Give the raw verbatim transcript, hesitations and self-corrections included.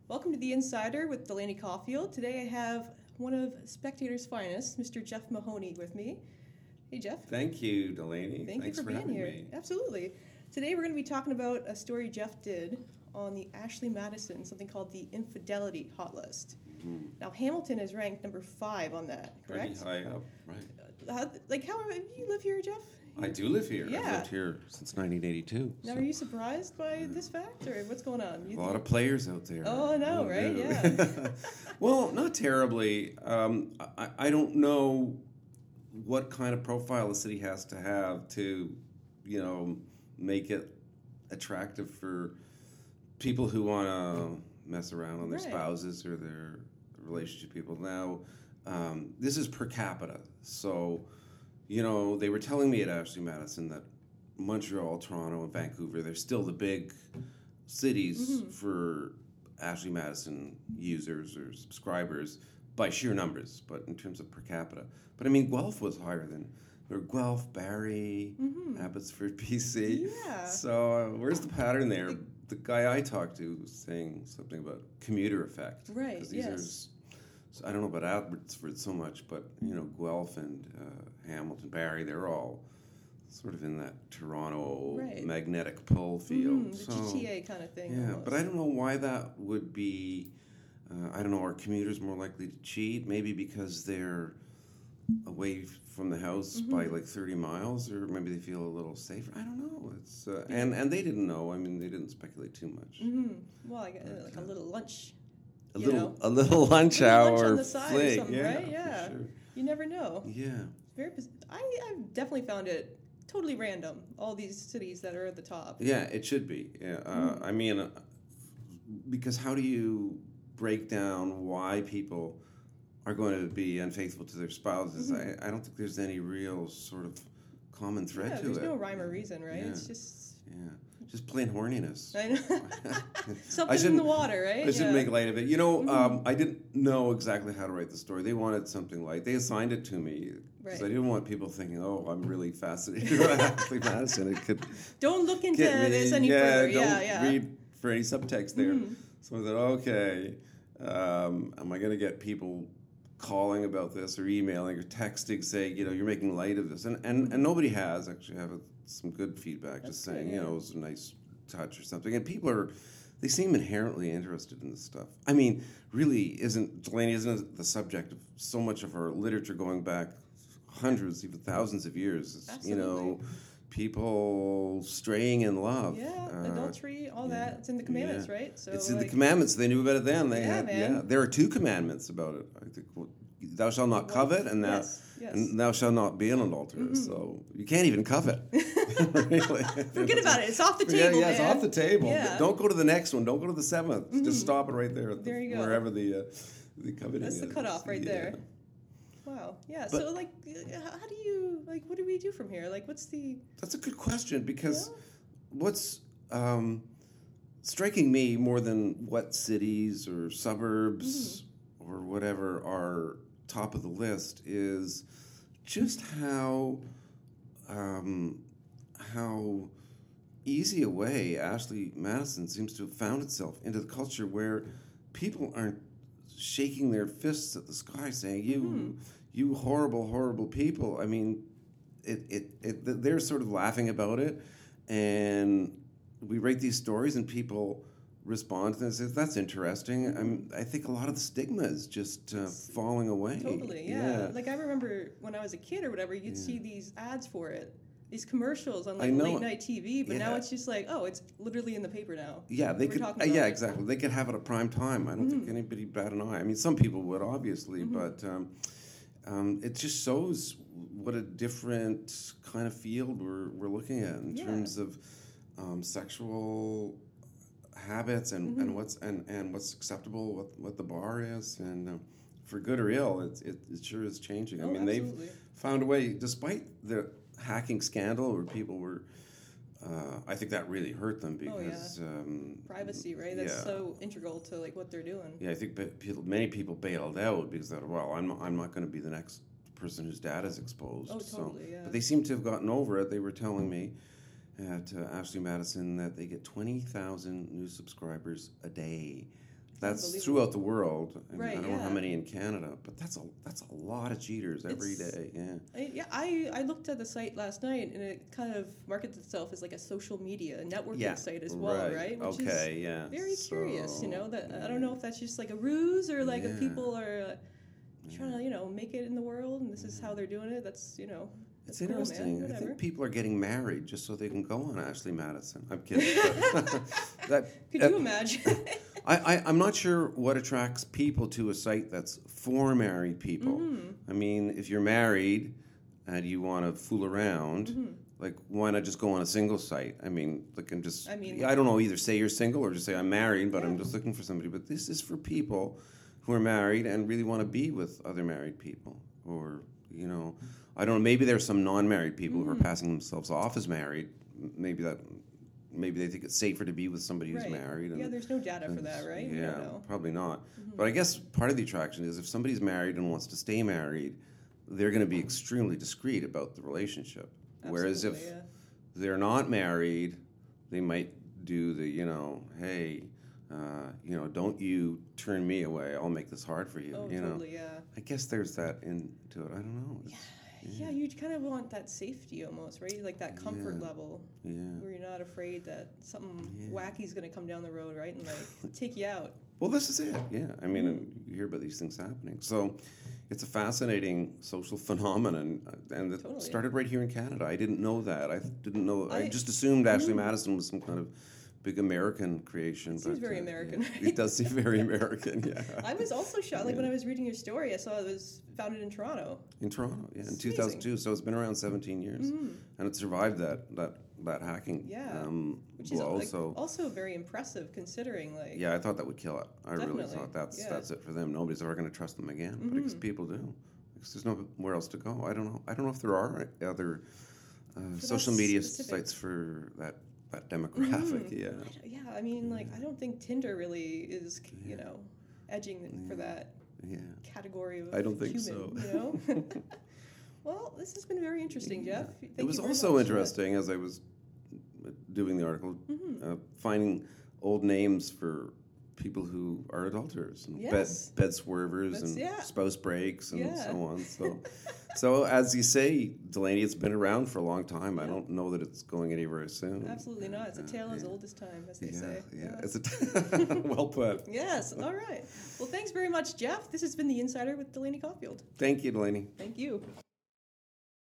Welcome to The Insider with Delaney Caulfield. Today I have one of Spectator's finest, Mister Jeff Mahoney, with me. Hey, Jeff. Thank you, Delaney. Thank Thanks you for, for being having here. me. Absolutely. Today we're going to be talking about a story Jeff did on the Ashley Madison, something called the Infidelity Hot List. Mm. Now, Hamilton is ranked number five on that, correct? Pretty high up, right. How, like, how you live here, Jeff? I do live here. Yeah. I've lived here since nineteen eighty-two. Now, so. are you surprised by this fact, or what's going on? You A lot of players out there. Oh, I know, right? do. Yeah. Well, not terribly. Um, I, I don't know what kind of profile the city has to have to, you know, make it attractive for people who want to mess around on their Right. spouses or their relationship people. Now, um, this is per capita, so. You know, they were telling me at Ashley Madison that Montreal, Toronto, and Vancouver, they're still the big cities Mm-hmm. for Ashley Madison users or subscribers by sheer numbers, but in terms of per capita. But I mean, Guelph was higher than, or Guelph, Barrie, Mm-hmm. Abbotsford, B C. Yeah. So uh, where's the pattern there? The guy I talked to was saying something about commuter effect. Right, 'Cause these yes. are, so I don't know about Abbotsford so much, but you know, Guelph and uh, Hamilton, Barrie, they're all sort of in that Toronto Right. magnetic pull field. Mm, the so, G T A kind of thing. yeah, almost. but I don't know why that would be. Uh, I don't know. Are commuters more likely to cheat? Maybe because they're away from the house Mm-hmm. by like thirty miles, or maybe they feel a little safer. I don't know. It's uh, and and they didn't know. I mean, they didn't speculate too much. Mm-hmm. Well, like, uh, like a little lunch. A You little know? a little lunch Little hour lunch on the side or fling, something, yeah, right? for Yeah. sure. You never know. Yeah. Very. pos- I I've definitely found it totally random. All these cities that are at the top. Yeah, it should be. Yeah, uh, Mm. I mean, uh, because how do you break down why people are going to be unfaithful to their spouses? Mm-hmm. I, I don't think there's any real sort of common thread Yeah, to there's it. no rhyme or reason, right? Yeah. It's just Yeah, just plain horniness. I know I something in shouldn't- the water, right? I shouldn't Yeah. make light of it. You know, Mhm. um, I didn't know exactly how to write the story. They wanted something light. They assigned it to me because Right. I didn't want people thinking, "Oh, I'm really fascinated about Ashley Madison." It could Don't look into get me. this any yeah, further. don't Yeah, yeah. read for any subtext there. Mhm. So I thought, okay, um, am I going to get people calling about this or emailing or texting saying, you know, you're making light of this? And and, and nobody has actually have a, some good feedback, That's just saying, good, you yeah. know, it was a nice touch or something. And people are, they seem inherently interested in this stuff. I mean, really, isn't Delaney, isn't it the subject of so much of our literature going back hundreds, even thousands of years? It's, you know, people straying in love. Yeah, uh, adultery, all yeah, that. It's in the commandments, yeah. right? So it's in like, the commandments. They knew about it then. They Yeah, had, man. yeah. There are two commandments about it. I think, well, thou shalt not Well, covet, and thou, yes, yes. and thou shalt not be an adulteress. So you can't even covet. Really. Forget about it. It's off the Yeah, table, yeah, it's man. off the table. Yeah. Don't go to the next one. Don't go to the seventh. Just stop it right there. At the, There you go. Wherever the uh, the coveting That's the is. cutoff right Yeah. there. Wow. Yeah. But- so like, uh, how do you like? What do we do from here? Like, what's the? That's a good question because Yeah. what's um, striking me more than what cities or suburbs Mm-hmm. or whatever are top of the list is just how um, how easy a way Ashley Madison seems to have found itself into the culture where people aren't shaking their fists at the sky saying you Mm-hmm. you horrible horrible people. I mean it, it, it they're sort of laughing about it, and we write these stories and people respond to this. That's interesting. I mean, I think a lot of the stigma is just uh, falling away. Totally. Yeah. Like I remember when I was a kid or whatever, you'd see these ads for it, these commercials on I like know. late night T V. But now Yeah. it's just like, oh, it's literally in the paper now. Yeah, they We're could. talking Uh, about yeah, it. exactly. They could have it at prime time. I don't think anybody bat an eye. I mean, some people would obviously, Mm-hmm. but um, um, it just shows what a different kind of field we're we're looking at in Yeah. terms of um, sexual habits and, Mm-hmm. and what's and, and what's acceptable, what what the bar is, and um, for good or ill, it it, it sure is changing. I Oh, mean, absolutely. they've found a way, despite the hacking scandal where people were. Uh, I think that really hurt them Oh, yeah. because um, Privacy, right? That's yeah. so integral to like what they're doing. Yeah, I think pe- people, many people bailed out because they thought, well, I'm I'm not going to be the next person whose data is exposed. Oh, So, totally, yeah. but they seem to have gotten over it. They were telling me at uh, Ashley Madison that they get twenty thousand new subscribers a day. that's unbelievable. throughout the world. I, mean, Right, I don't know how yeah. many in Canada, but that's a that's a lot of cheaters every It's- day. Yeah. I, yeah, I, I looked at the site last night, and it kind of markets itself as like a social media networking Yeah, site as well, right? Which okay, is yeah. very curious, you know. So, That I don't know if that's just like a ruse or like Yeah. if people are uh, trying Yeah. to, you know, make it in the world, and this is how they're doing it. That's, you know, It's that's cool, man. interesting. I Whatever. think people are getting married just so they can go on Ashley Madison. I'm kidding. but that, Could uh, you imagine? I, I, I'm not sure what attracts people to a site that's for married people. Mhm. I mean, if you're married and you want to fool around, Mhm. like, why not just go on a single site? I mean, like, and just, I mean- I don't know, either say you're single or just say I'm married, but I'm Yeah. just looking for somebody. But this is for people who are married and really want to be with other married people. Or, you know, I don't know, maybe there's some non-married people who are Mhm. passing themselves off as married. M- Maybe that, maybe they think it's safer to be with somebody who's Right. married. Yeah, and- there's no data for that, and- right? We Yeah, don't know. probably not. Mhm. But I guess part of the attraction is if somebody's married and wants to stay married, they're going to be extremely discreet about the relationship. Whereas if Absolutely, yeah. they're not married, they might do the, you know, hey, uh, you know, don't you turn me away. I'll make this hard for you. Oh, you know, totally, yeah. I guess there's that into it. I don't know. It's- Yeah, you kind of want that safety almost, right? Like that comfort Yeah. level yeah. where you're not afraid that something Yeah. wacky's going to come down the road, right? And like take you out. Well, this is it. Yeah, I mean, and you hear about these things happening. So, it's a fascinating social phenomenon, uh, and it Totally. started right here in Canada. I didn't know that. I didn't know. I, I- just assumed Ashley Mm. Madison was some kind of big American creation. It seems but, very uh, American, yeah. right? It does seem very American. Yeah. I was also shocked, like Yeah. when I was reading your story, I saw it was founded in Toronto. In Toronto, yeah, in It's two thousand two. So it's been around seventeen years, Mhm. and it survived that that that hacking. Yeah. Um, Which is blow. like, so also very impressive considering, like, yeah, I thought that would kill it. I really Definitely, thought that's yeah. that's it for them. Nobody's ever going to trust them again. But I guess Mhm. people do. Because there's nowhere else to go. I don't know. I don't know if there are other uh, For social that media specific- sites for that that demographic. Mhm. Yeah. I don't- yeah, I mean, like, I don't think Tinder really is, you Yeah. know, edging for Yeah. that Yeah. category of I don't think human, so. you know? Well, this has been very interesting, Yeah. Jeff. Thank It was you very also much. interesting as I was doing the article, Mhm. uh, finding old names for people who are adulterers and Yes. bed, bed swervers That's- and yeah. spouse breaks and Yeah. so on. So, so as you say, Delaney, it's been around for a long time. I Yeah. don't know that it's going anywhere soon. Absolutely not. It's a Uh, tale as yeah. old as time, as they Yeah, say. yeah, it's a t- well put. Yes, all right. Well, thanks very much, Jeff. This has been The Insider with Delaney Caulfield. Thank you, Delaney. Thank you.